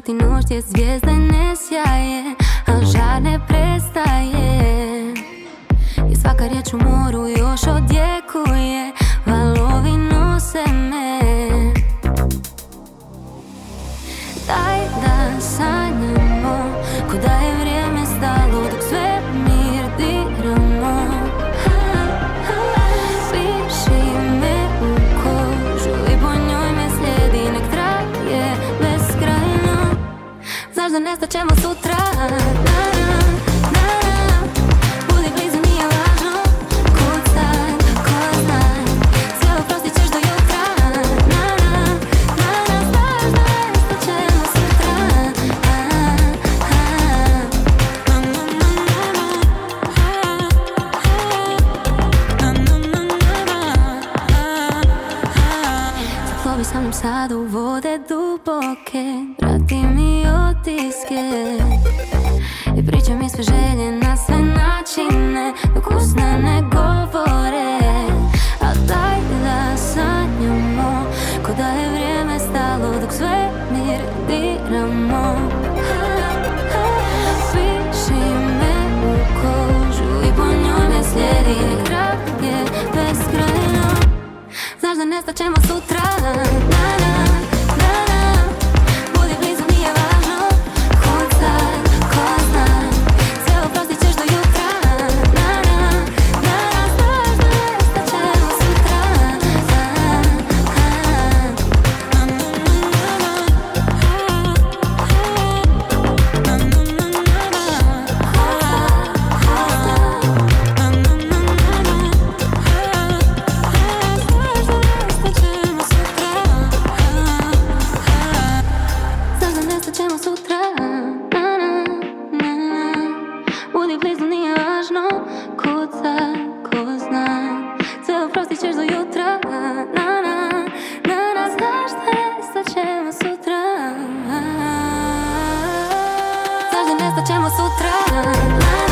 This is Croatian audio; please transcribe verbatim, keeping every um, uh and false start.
Četvrti noć gdje zvijezde ne sjaje, a žar ne prestaje. I svaka riječ u moru još odjekuje, valovi nose me. Daj da sanjamo, ko da je vrijeme stalo dok svemir diramo. Piši me u kožu i po njoj me slijedi, nek traje beskrajno. Znaš da nestat ćemo sutra, na-na, na-na. Budi blizu, nije važno kud sad, ko znaj. Sve oprostit ćeš do jutra, na-na, na-na. Znaš da nestat ćemo sutra, zaplovi sa mnom sad u vode duboke, vrati mi otiske i pričaj mi sve želje na sve načine, dok usne ne govore. A daj da sanjamo, ko da je vrijeme stalo dok svemir diramo. Piši me u kožu i po njoj me slijedi, nek traje beskrajno. Znaš da nestat ćemo sutra, na-na, na-na. Budi blizu, nije važno kud sad, ko znaj. Sve oprostit ćeš do jutra, na-na, na-na. Znaš da nestat ćemo sutra, ćemo sutra, na-na, na-na. Budi blizu, nije važno kud sad, ko zna. Sve oprostit ćeš do jutra, na-na, na-na. Znaš da nestat ćemo sutra, znaš da nestat ćemo sutra, na-na.